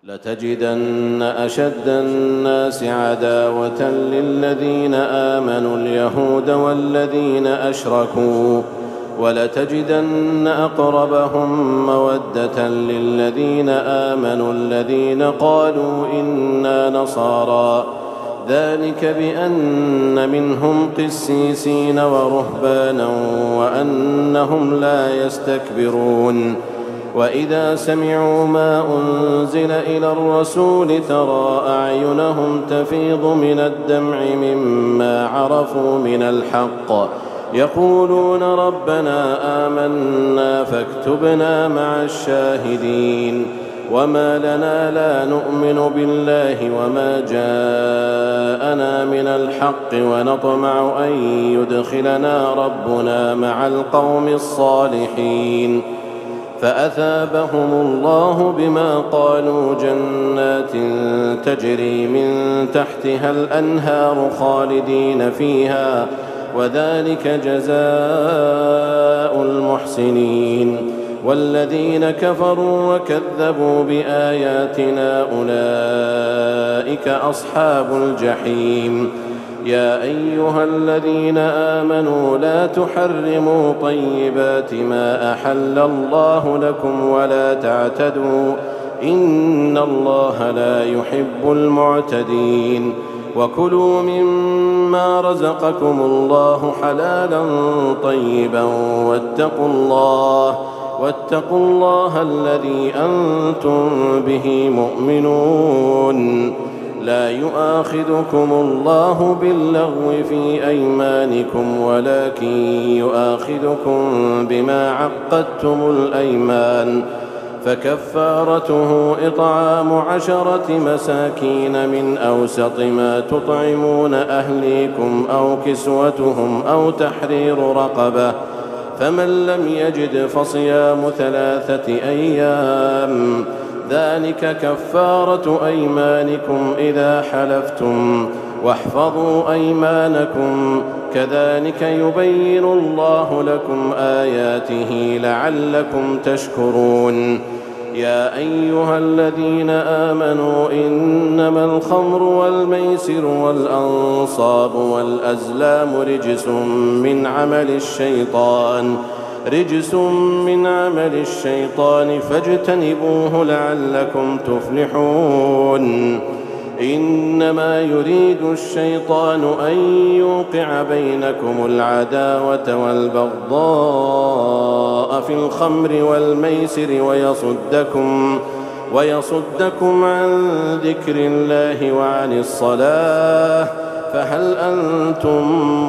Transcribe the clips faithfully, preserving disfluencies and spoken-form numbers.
لتجدن أشد الناس عداوة للذين آمنوا اليهود والذين أشركوا ولتجدن أقربهم مودة للذين آمنوا الذين قالوا إنا نصارى ذلك بأن منهم قسيسين ورهبانا وأنهم لا يستكبرون وإذا سمعوا ما أنزل إلى الرسول ترى أعينهم تفيض من الدمع مما عرفوا من الحق يقولون ربنا آمنا فاكتبنا مع الشاهدين وما لنا لا نؤمن بالله وما جاءنا من الحق ونطمع أن يدخلنا ربنا مع القوم الصالحين فأثابهم الله بما قالوا جنات تجري من تحتها الأنهار خالدين فيها وذلك جزاء المحسنين والذين كفروا وكذبوا بآياتنا أولئك أصحاب الجحيم يا أيها الذين آمنوا لا تحرموا طيبات ما أحل الله لكم ولا تعتدوا إن الله لا يحب المعتدين وكلوا مما رزقكم الله حلالا طيبا واتقوا الله واتقوا الله الذي أنتم به مؤمنون لا يؤاخذكم الله باللغو في أيمانكم ولكن يؤاخذكم بما عقدتم الأيمان فكفارته إطعام عشرة مساكين من أوسط ما تطعمون أهليكم أو كسوتهم أو تحرير رقبة فمن لم يجد فصيام ثلاثة أيام ذلك كفارة أيمانكم إذا حلفتم واحفظوا أيمانكم كذلك يبين الله لكم آياته لعلكم تشكرون يا أيها الذين آمنوا إنما الخمر والميسر والأنصاب والأزلام رجس من عمل الشيطان رجس من عمل الشيطان فاجتنبوه لعلكم تفلحون إنما يريد الشيطان أن يوقع بينكم العداوة والبغضاء في الخمر والميسر ويصدكم ويصدكم عن ذكر الله وعن الصلاة فهل أنتم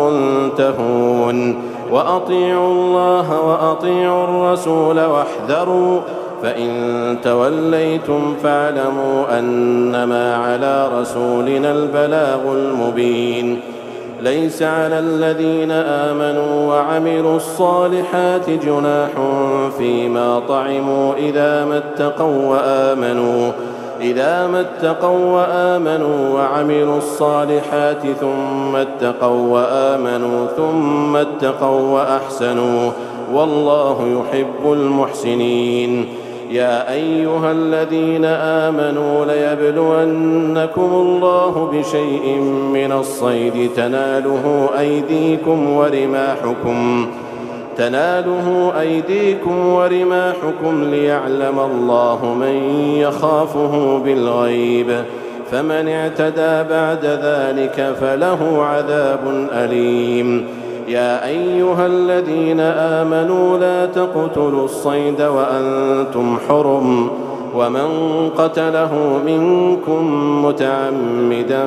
منتهون وأطيعوا الله وأطيعوا الرسول واحذروا فإن توليتم فاعلموا أنما على رسولنا البلاغ المبين ليس على الذين آمنوا وعملوا الصالحات جناح فيما طعموا إذا ما اتقوا وآمنوا إذا ما اتقوا وآمنوا وعملوا الصالحات ثم اتقوا وآمنوا ثم اتقوا وأحسنوا والله يحب المحسنين يا أيها الذين آمنوا ليبلونكم الله بشيء من الصيد تناله أيديكم ورماحكم تناله أيديكم ورماحكم ليعلم الله من يخافه بالغيب فمن اعتدى بعد ذلك فله عذاب أليم يا أيها الذين آمنوا لا تقتلوا الصيد وأنتم حرم ومن قتله منكم متعمدا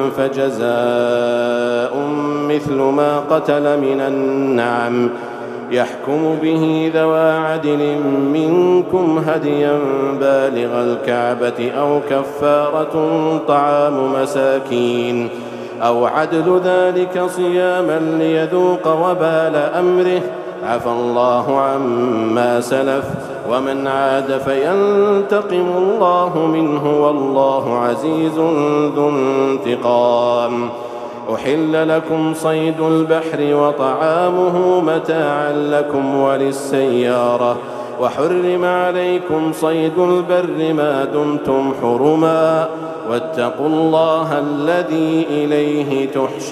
فجزاء مثل ما قتل من النعم يحكم به ذوى عدل منكم هديا بالغ الكعبة أو كفارة طعام مساكين أو عدل ذلك صياما ليذوق وبال أمره عفى الله عما سلف ومن عاد فينتقم الله منه والله عزيز ذو انتقام أحل لكم صيد البحر وطعامه متاعا لكم وللسيارة وحرم عليكم صيد البر ما دمتم حرما واتقوا الله الذي إليه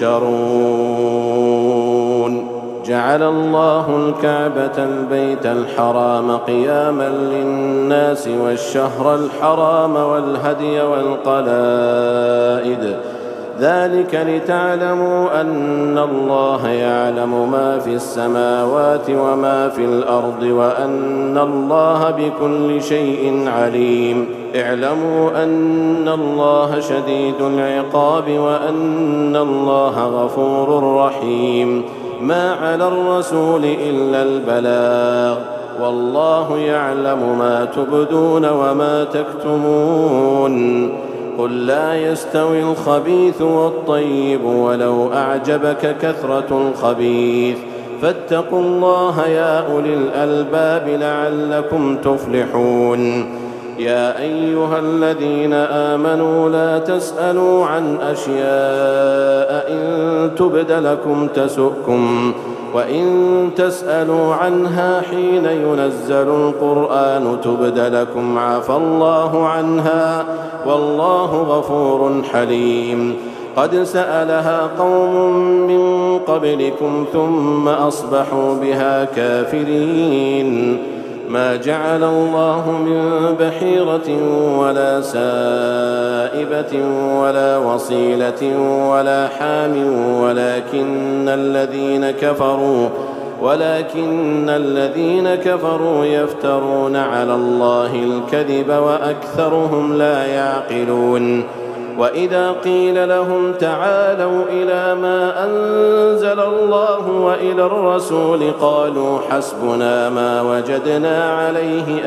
تحشرون. جعل الله الكعبة البيت الحرام قياما للناس والشهر الحرام والهدي والقلائد ذلك لتعلموا أن الله يعلم ما في السماوات وما في الأرض وأن الله بكل شيء عليم. اعلموا أن الله شديد العقاب وأن الله غفور رحيم. ما على الرسول إلا البلاغ والله يعلم ما تبدون وما تكتمون. قل لا يستوي الخبيث والطيب ولو أعجبك كثرة الخبيث فاتقوا الله يا أولي الألباب لعلكم تفلحون. يا أيها الذين آمنوا لا تسألوا عن أشياء إن تبد لكم تسؤكم وإن تسألوا عنها حين ينزل القرآن تبد لكم عفى الله عنها والله غفور حليم. قد سألها قوم من قبلكم ثم أصبحوا بها كافرين. ما جعل الله من بحيرة ولا سائبة ولا وصيلة ولا حام ولكن الذين كفروا ولكن الذين كفروا يفترون على الله الكذب وأكثرهم لا يعقلون. وإذا قيل لهم تعالوا إلى ما أنزل الله وإلى الرسول قالوا حسبنا ما وجدنا عليه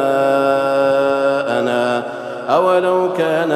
آباءنا أولو كان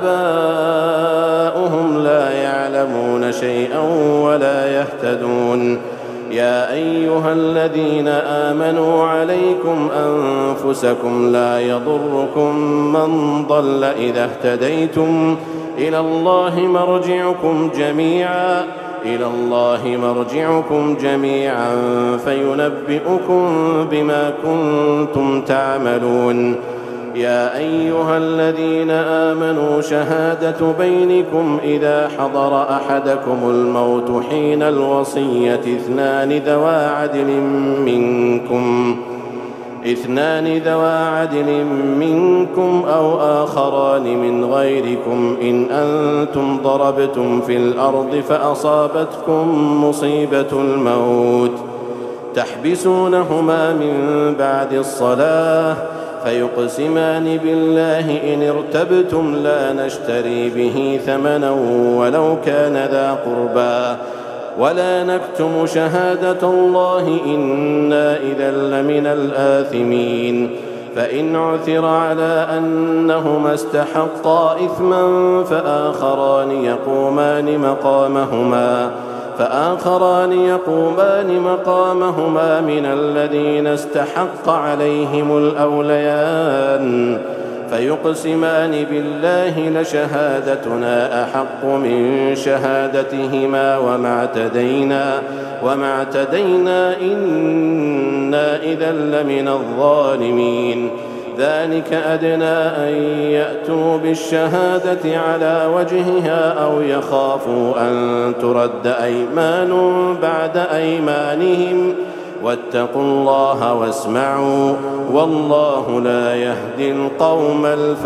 آباؤهم لا يعلمون شيئا ولا يهتدون. يا أيها الذين آمنوا عليكم أنفسكم لا يضركم من ضل إذا اهتديتم إلى الله مرجعكم جميعا إلى الله مرجعكم جميعا فينبئكم بما كنتم تعملون. يا أيها الذين آمنوا شهادة بينكم إذا حضر أحدكم الموت حين الوصية اثنان ذوى عدل منكم اثنان ذوى عدل منكم أو آخران من غيركم إن أنتم ضربتم في الأرض فأصابتكم مصيبة الموت تحبسونهما من بعد الصلاة فيقسمان بالله إن ارتبتم لا نشتري به ثمنا ولو كان ذا قربى ولا نكتم شهادة الله إنا إذا لمن الآثمين. فإن عثر على أنهما استحقا إثما فآخران يقومان مقامهما فآخران يقومان مقامهما من الذين استحق عليهم الأوليان فيقسمان بالله لشهادتنا أحق من شهادتهما وما اعتدينا وما اعتدينا إنا إذا لمن الظالمين. ذلك أدنى أن يأتوا بالشهادة على وجهها أو يخافوا أن ترد أيمان بعد أيمانهم واتقوا الله واسمعوا والله لا يهدي القوم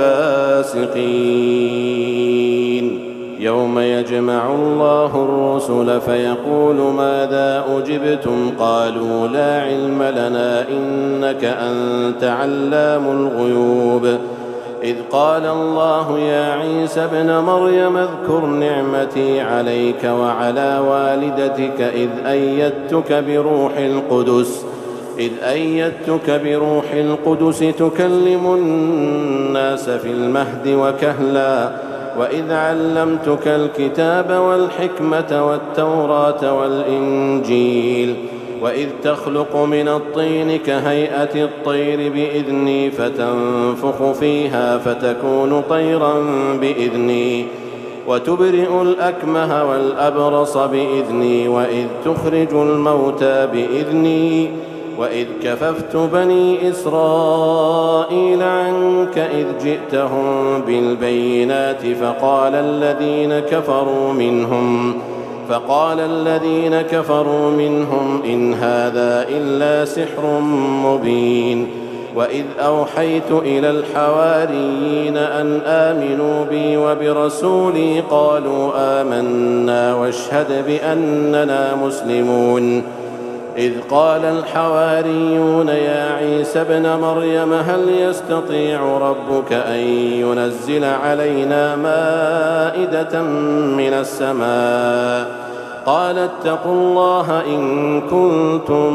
الفاسقين. يوم يجمع الله الرسل فيقول ماذا أجبتم قالوا لا علم لنا إنك أنت علام الغيوب. إذ قال الله يا عيسى ابن مريم اذكر نعمتي عليك وعلى والدتك إذ أيدتك بروح القدس إذ أيدتك بروح القدس تكلم الناس في المهد وكهلا وإذ علمتك الكتاب والحكمة والتوراة والإنجيل وإذ تخلق من الطين كهيئة الطير بإذني فتنفخ فيها فتكون طيرا بإذني وتبرئ الأكمه والأبرص بإذني وإذ تخرج الموتى بإذني وإذ كففت بني إسرائيل عنك إذ جئتهم بالبينات فقال الذين كفروا منهم فقال الذين كفروا منهم إن هذا إلا سحر مبين وإذ أوحيت إلى الحواريين أن آمنوا بي وبرسولي قالوا آمنا واشهد بأننا مسلمون إذ قال الحواريون يا عيسى ابن مريم هل يستطيع ربك أن ينزل علينا مائدة من السماء قال اتقوا الله إن كنتم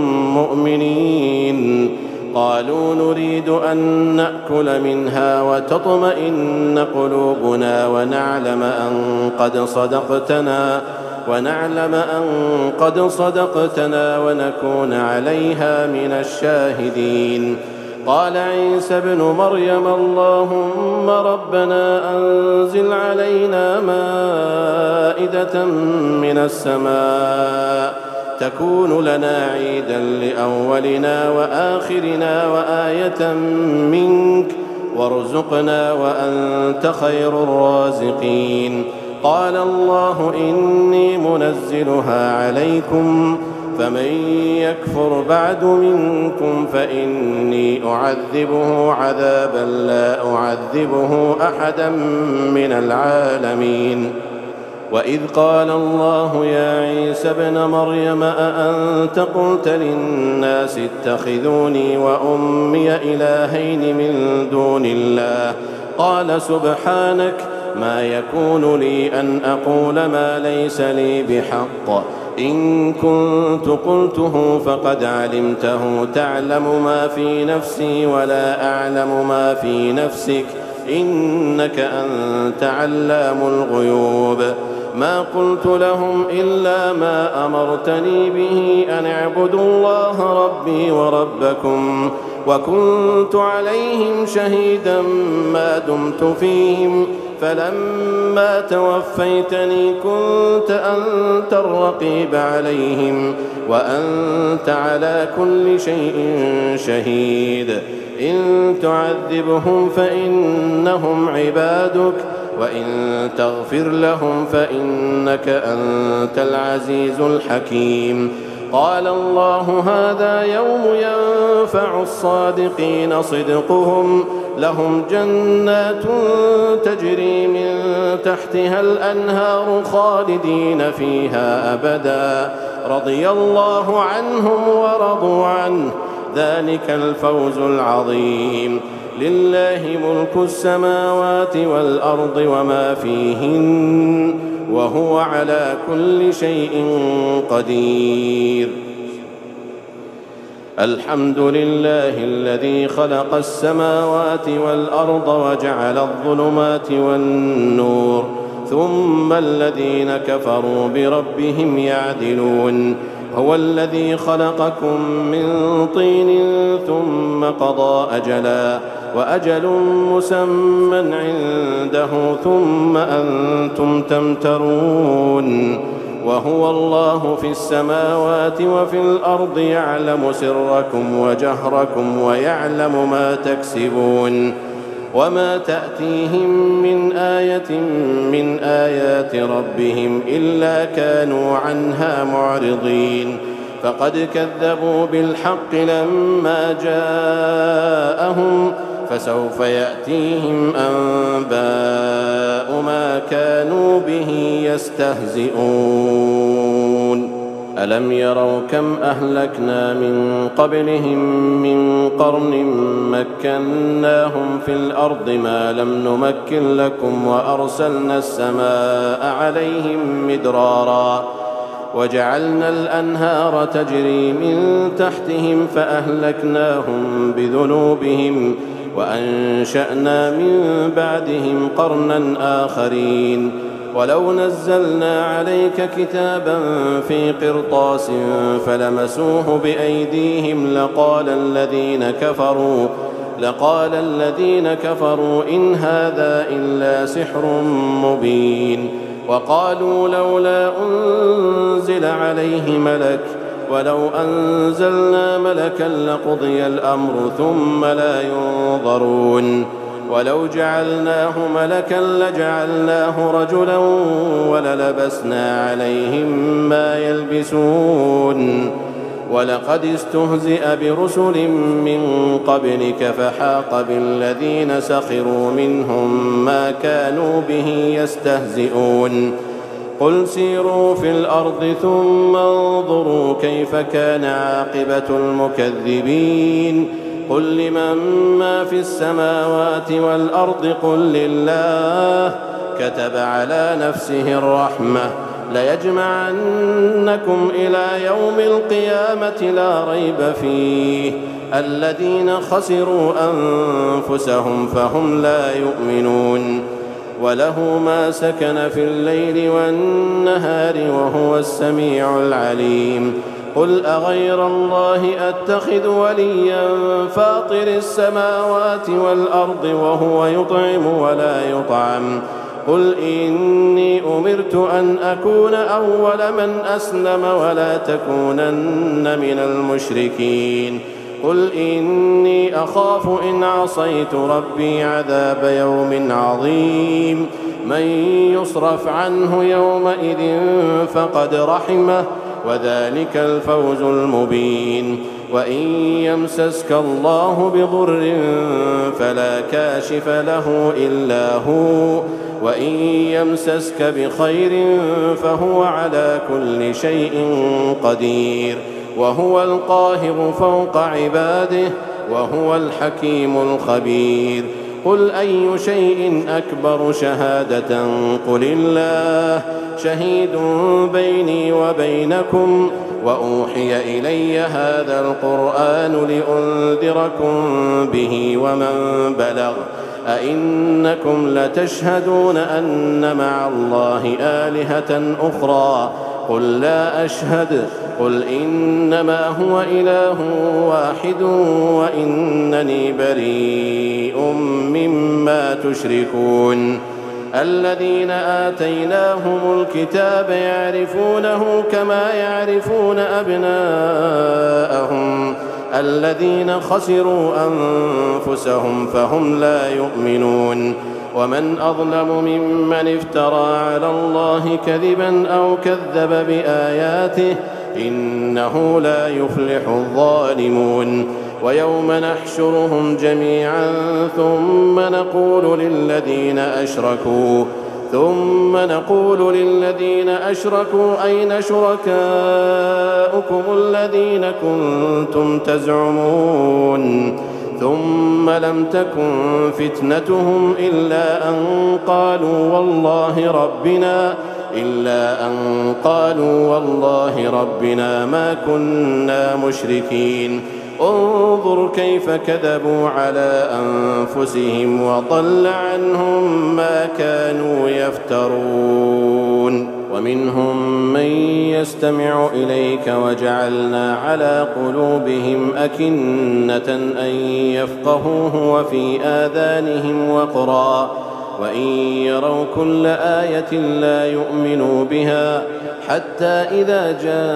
مؤمنين قالوا نريد أن نأكل منها وتطمئن قلوبنا ونعلم أن قد صدقتنا ونعلم أن قد صدقتنا ونكون عليها من الشاهدين قال عيسى ابن مريم اللهم ربنا أنزل علينا مائدة من السماء تكون لنا عيدا لأولنا وآخرنا وآية منك وارزقنا وأنت خير الرازقين قال الله إني منزلها عليكم فمن يكفر بعد منكم فإني أعذبه عذابا لا أعذبه أحدا من العالمين وإذ قال الله يا عيسى ابن مريم أأنت قلت للناس اتخذوني وأمي إلهين من دون الله قال سبحانك ما يكون لي أن أقول ما ليس لي بحق إن كنت قلته فقد علمته تعلم ما في نفسي ولا أعلم ما في نفسك إنك أنت علام الغيوب ما قلت لهم إلا ما أمرتني به أن اعبدوا الله ربي وربكم وكنت عليهم شهيدا ما دمت فيهم فلما توفيتني كنت أنت الرقيب عليهم وأنت على كل شيء شهيد إن تعذبهم فإنهم عبادك وإن تغفر لهم فإنك أنت العزيز الحكيم قال الله هذا يوم ينفع الصادقين صدقهم لهم جنات تجري من تحتها الأنهار خالدين فيها أبدا رضي الله عنهم ورضوا عنه ذلك الفوز العظيم لله ملك السماوات والأرض وما فيهن وهو على كل شيء قدير الحمد لله الذي خلق السماوات والأرض وجعل الظلمات والنور ثم الذين كفروا بربهم يعدلون هو الذي خلقكم من طين ثم قضى أجلا وأجل مسمى عنده ثم أنتم تمترون وهو الله في السماوات وفي الأرض يعلم سركم وجهركم ويعلم ما تكسبون وما تأتيهم من آية من آيات ربهم إلا كانوا عنها معرضين فقد كذبوا بالحق لما جاءهم فسوف يأتيهم أنباء ما كانوا به يستهزئون ألم يروا كم أهلكنا من قبلهم من قرن مكناهم في الأرض ما لم نمكن لكم وأرسلنا السماء عليهم مدرارا وجعلنا الأنهار تجري من تحتهم فأهلكناهم بذنوبهم وأنشأنا من بعدهم قرنا آخرين ولو نزلنا عليك كتابا في قرطاس فلمسوه بأيديهم لقال الذين كفروا لقال الذين كفروا إن هذا إلا سحر مبين وقالوا لولا أنزل عليه ملك ولو أنزلنا ملكا لقضي الأمر ثم لا ينظرون ولو جعلناه ملكا لجعلناه رجلا وللبسنا عليهم ما يلبسون ولقد استهزئ برسل من قبلك فحاق بالذين سخروا منهم ما كانوا به يستهزئون قل سيروا في الأرض ثم انظروا كيف كان عاقبة المكذبين قل لمن ما في السماوات والأرض قل لله كتب على نفسه الرحمة ليجمعنكم إلى يوم القيامة لا ريب فيه الذين خسروا أنفسهم فهم لا يؤمنون وله ما سكن في الليل والنهار وهو السميع العليم قل أغير الله أتخذ وليا فاطر السماوات والأرض وهو يطعم ولا يطعم قل إني أمرت أن أكون أول من أسلم ولا تكونن من المشركين قل إني أخاف إن عصيت ربي عذاب يوم عظيم من يصرف عنه يومئذ فقد رحمه وذلك الفوز المبين وإن يمسسك الله بضر فلا كاشف له إلا هو وإن يمسسك بخير فهو على كل شيء قدير وهو القاهر فوق عباده وهو الحكيم الخبير قل أي شيء أكبر شهادة قل الله شهيد بيني وبينكم وأوحي إلي هذا القرآن لأنذركم به ومن بلغ أئنكم لتشهدون أن مع الله آلهة أخرى قل لا أشهد قل إنما هو إله واحد وإنني بريء مما تشركون الذين آتيناهم الكتاب يعرفونه كما يعرفون أبناءهم الذين خسروا أنفسهم فهم لا يؤمنون ومن أظلم ممن افترى على الله كذبا أو كذب بآياته إنه لا يفلح الظالمون ويوم نحشرهم جميعا ثم نقول للذين أشركوا ثم نقول للذين أشركوا أين شركاؤكم الذين كنتم تزعمون ثم لم تكن فتنتهم إلا أن قالوا والله ربنا إلا أن قالوا والله ربنا ما كنا مشركين انظر كيف كذبوا على أنفسهم وضل عنهم ما كانوا يفترون ومنهم من يستمع إليك وجعلنا على قلوبهم أكنة أن يفقهوه وفي آذانهم وقرا وإن يروا كل آية لا يؤمنوا بها حتى إذا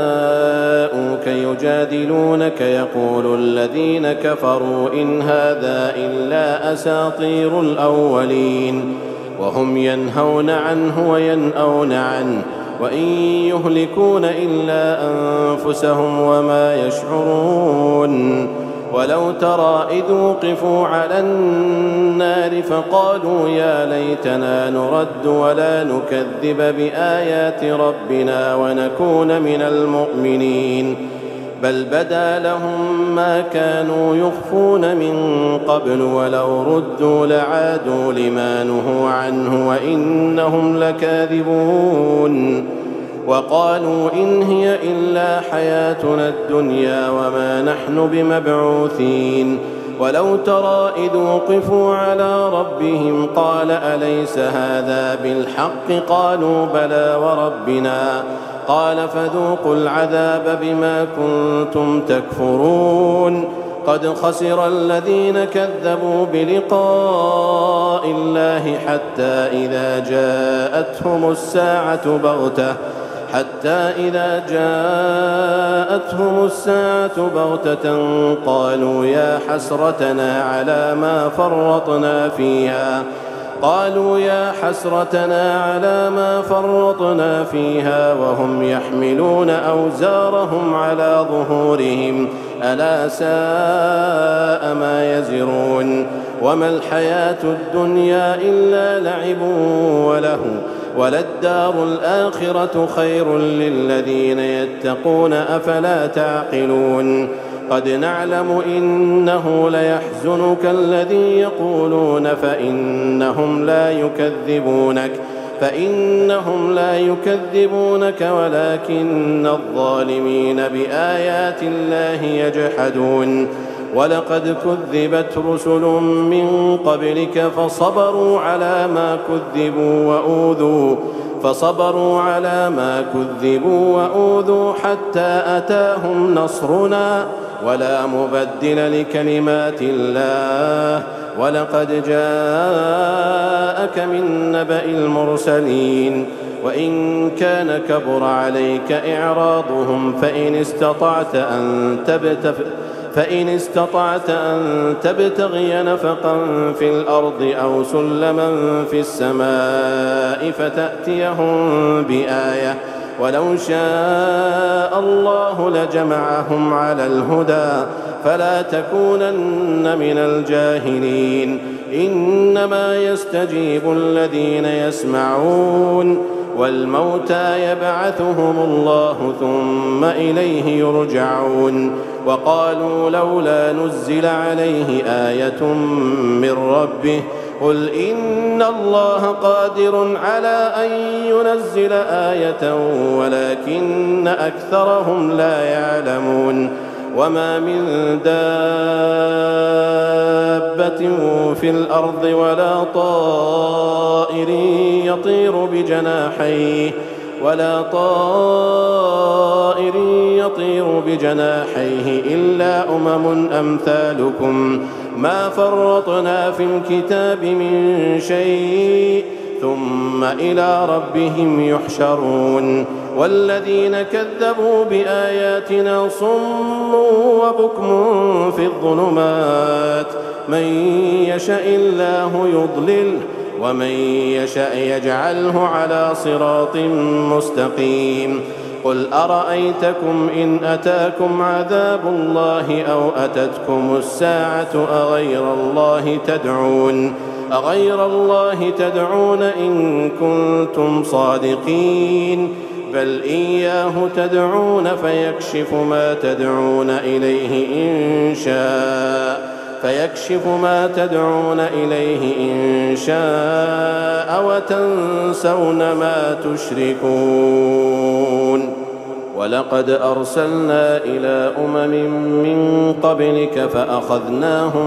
جاءوك يجادلونك يقول الذين كفروا إن هذا إلا أساطير الأولين وهم ينهون عنه وينأون عنه وإن يهلكون إلا أنفسهم وما يشعرون ولو ترى إذ وقفوا على النار فقالوا يا ليتنا نرد ولا نكذب بآيات ربنا ونكون من المؤمنين بل بدا لهم ما كانوا يخفون من قبل ولو ردوا لعادوا لما نهوا عنه وإنهم لكاذبون وقالوا إن هي إلا حياتنا الدنيا وما نحن بمبعوثين ولو ترى إذ وقفوا على ربهم قال أليس هذا بالحق قالوا بلى وربنا قال فذوقوا العذاب بما كنتم تكفرون قد خسر الذين كذبوا بلقاء الله حتى إذا جاءتهم الساعة بغتة حتى إذا جاءتهم الساعة بغتة قالوا يا حسرتنا على ما فرطنا فيها قالوا يا حسرتنا على ما فرطنا فيها وهم يحملون أوزارهم على ظهورهم ألا ساء ما يزرون وما الحياة الدنيا إلا لعب ولهو وللدار الآخرة خير للذين يتقون أفلا تعقلون قد نعلم إنه ليحزنك الذي يقولون فإنهم لا يكذبونك فإنهم لا يكذبونك ولكن الظالمين بآيات الله يجحدون ولقد كذبت رسل من قبلك فصبروا على ما كذبوا وأوذوا فصبروا على ما كذبوا وأوذوا حتى أتاهم نصرنا ولا مبدل لكلمات الله ولقد جاءك من نبأ المرسلين وإن كان كبر عليك إعراضهم فإن استطعت أن تبتغ فإن استطعت أن تبتغي نفقا في الأرض أو سلما في السماء فتأتيهم بآية ولو شاء الله لجمعهم على الهدى فلا تكونن من الجاهلين إنما يستجيب الذين يسمعون والموتى يبعثهم الله ثم إليه يرجعون وقالوا لولا نزل عليه آية من ربه قل إن الله قادر على أن ينزل آية ولكن أكثرهم لا يعلمون وما من دابة في الأرض ولا طائر يطير بجناحيه ولا طائر يطير بجناحيه إلا أمم أمثالكم ما فرطنا في الكتاب من شيء ثم إلى ربهم يحشرون والذين كذبوا بآياتنا صم وبكم في الظلمات من يشاء الله يضلله ومن يشاء يجعله على صراط مستقيم قل أرأيتكم إن أتاكم عذاب الله أو أتتكم الساعة أغير الله تدعون أغير الله تدعون إن كنتم صادقين بل إياه تدعون فيكشف ما تدعون إليه إن شاء فيكشف ما تدعون إليه إن شاء وتنسون ما تشركون ولقد أرسلنا إلى أمم من قبلك فأخذناهم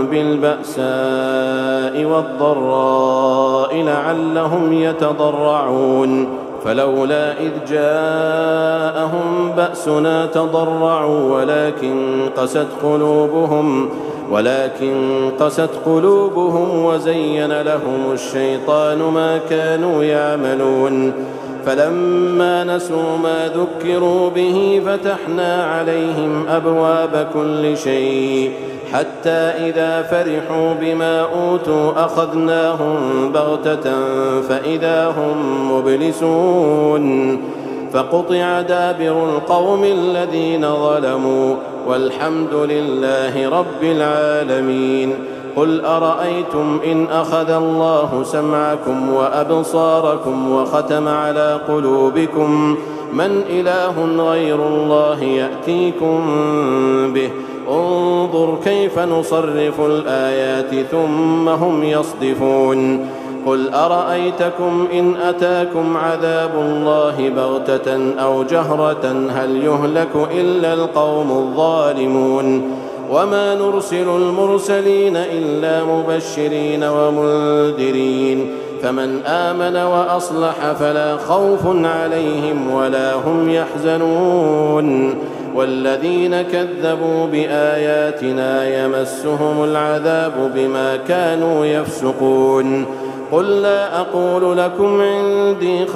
بالبأساء والضراء لعلهم يتضرعون فلولا إذ جاءهم بأسنا تضرعوا ولكن قست قلوبهم ولكن قست قلوبهم وزين لهم الشيطان ما كانوا يعملون فلما نسوا ما ذكروا به فتحنا عليهم أبواب كل شيء حتى إذا فرحوا بما أوتوا أخذناهم بغتة فإذا هم مبلسون فقطع دابر القوم الذين ظلموا والحمد لله رب العالمين قل أرأيتم إن أخذ الله سمعكم وأبصاركم وختم على قلوبكم من إله غير الله يأتيكم به انظر كيف نصرف الآيات ثم هم يصدفون قل أرأيتكم إن أتاكم عذاب الله بغتة أو جهرة هل يهلك إلا القوم الظالمون وما نرسل المرسلين إلا مبشرين ومنذرين فمن آمن وأصلح فلا خوف عليهم ولا هم يحزنون والذين كذبوا بآياتنا يمسهم العذاب بما كانوا يفسقون قل لا أقول لكم عندي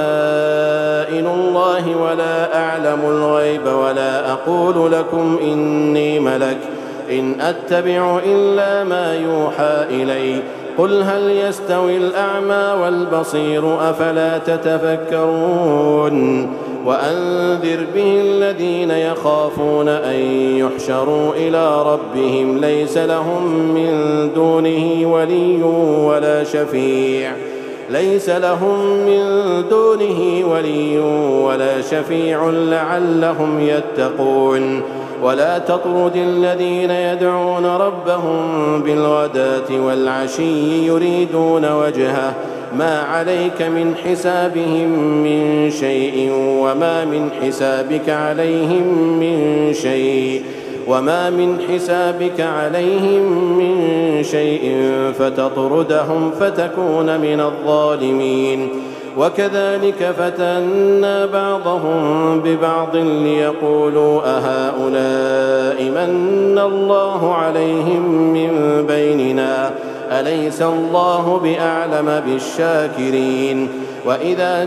خزائن الله ولا أعلم الغيب ولا أقول لكم إني ملك إن أتبع إلا ما يوحى إلي قل هل يستوي الأعمى والبصير أفلا تتفكرون وأنذر به الذين يخافون أن يحشروا إلى ربهم ليس لهم من دونه ولي ولا شفيع ليس لهم من دونه ولي ولا شفيع لعلهم يتقون ولا تطرد الذين يدعون ربهم بالغداة والعشي يريدون وجهه ما عليك من حسابهم من شيء وما من حسابك عليهم من شيء وما من حسابك عليهم من شيء فتطردهم فتكون من الظالمين وكذلك فتنا بعضهم ببعض ليقولوا أهؤلاء من الله عليهم من بيننا أليس الله بأعلم بالشاكرين وإذا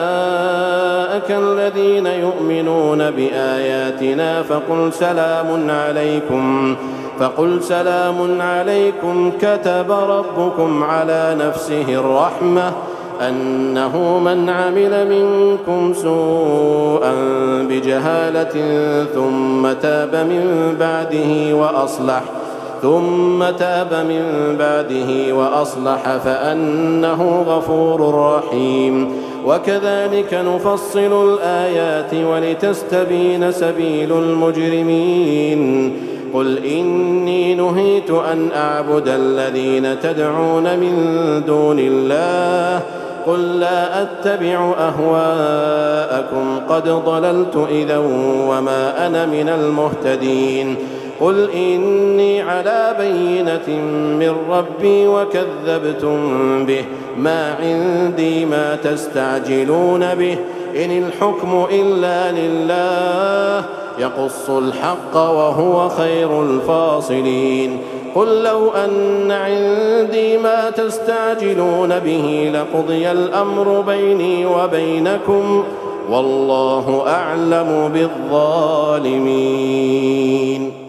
جاءك الذين يؤمنون بآياتنا فقل سلام عليكم فقل سلام عليكم كتب ربكم على نفسه الرحمة أنه من عمل منكم سوءا بجهالة ثم تاب من بعده وأصلح ثم تاب من بعده وأصلح فأنه غفور رحيم وكذلك نفصل الآيات ولتستبين سبيل المجرمين قل إني نهيت أن أعبد الذين تدعون من دون الله قل لا أتبع أهواءكم قد ضللت إذا وما أنا من المهتدين قل إني على بينة من ربي وكذبتم به ما عندي ما تستعجلون به إن الحكم إلا لله يقص الحق وهو خير الفاصلين قل لو أن عندي ما تستعجلون به لقضي الأمر بيني وبينكم والله أعلم بالظالمين.